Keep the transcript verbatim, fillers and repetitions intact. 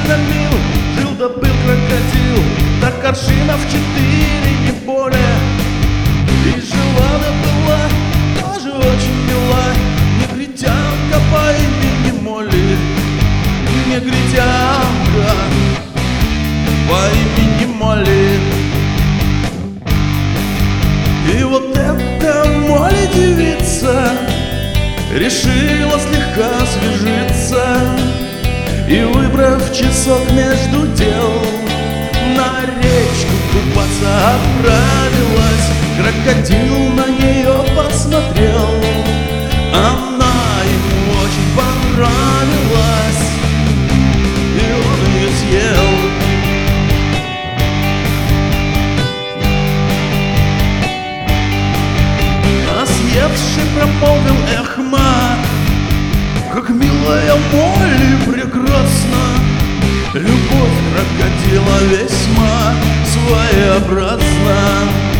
на мил, жил да был крокодил, так аршинов четыре, не более. И жила да была, тоже очень мила, негритянка по имени Молли. Негритянка по имени Молли. И вот эта Молли девица решила слегка освежиться и, выбрав часок между дел, на речку купаться отправилась. Крокодил на нее посмотрел, она ему очень понравилась, и он ее съел. А съевший промолвил: эх, ма, как милая Молли прекрасна. Любовь крокодила весьма своеобразна.